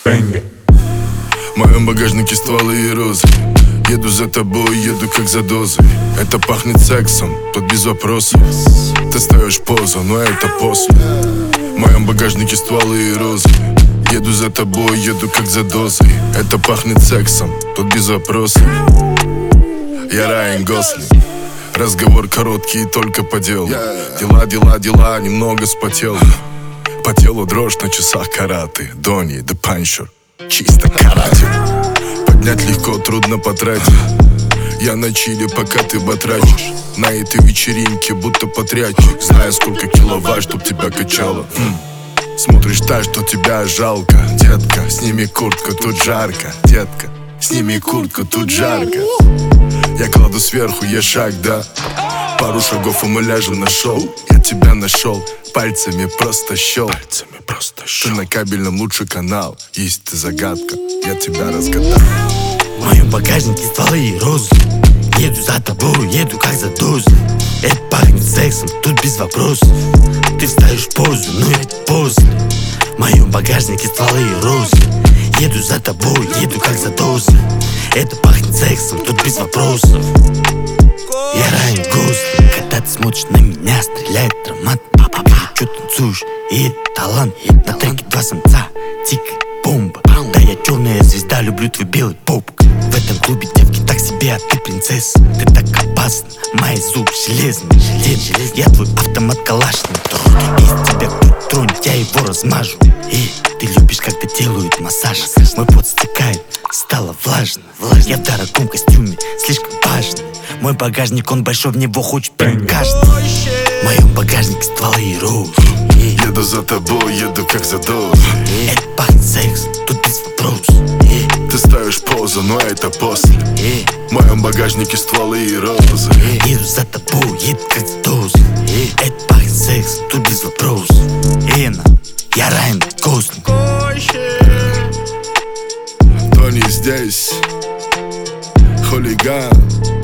В моем багажнике стволы и розы. Еду за тобой, еду как за дозой. Это пахнет сексом, тут без вопросов. Ты ставишь позу, но это после. В моем багажнике стволы и розы. Еду за тобой, еду как за дозой. Это пахнет сексом, тут без вопросов. Я Райан Гослинг. Разговор короткий, только по делу. Дела, дела, дела, немного спотел. По телу дрожь, на часах караты. Донни, The Puncher, чисто карате. Поднять легко, трудно потратить. Я на чили, пока ты батрачишь. На этой вечеринке будто подрядчик. Знаю, сколько киловатт, чтоб тебя качало. Смотришь так, что тебя жалко. Детка, сними куртку, тут жарко. Детка, сними куртку, тут жарко. Я кладу сверху, я шаг, да. Пару шагов, и мы ляжем на шоу. Я тебя нашел, пальцами просто щел. Ты на кабельном лучший канал. Есть ты загадка, я тебя разгадал. В моем багажнике стволы и розы. Еду за тобой, еду как за дозой. Это пахнет сексом, тут без вопросов. Ты вставишь позу, но это поздно. В моем багажнике стволы и розы. Еду за тобой, еду как за дозой. Это пахнет сексом, тут без вопросов. Я Райан Гослинг. Когда ты смотришь на меня, стреляет аромат. Чё танцуешь, и это талант. На треке два самца, тикает бомба. Да, я черная звезда, люблю твой белый попк. В этом клубе девки так себе, а ты принцесса. Ты так опасна, мои зубы железные. Я твой автомат Калашников. Из тебя кто тронет, я его размажу. И ты любишь, когда делают массаж. Мой пот стекает, стало влажно. Я в дорогом костюме, слишком важный. Мой багажник, он большой, в него хочет прям каждый. В моем багажнике стволы и розы. Еду за тобой, еду как за дозой. Это пахнет сексом, тут без вопросов. Ты ставишь позу, но это после. В моем багажнике стволы и розы. Еду за тобой, еду как за дозой. Это пахнет сексом, тут без вопросов. Я Райан Гослинг. Тони здесь, хулиган.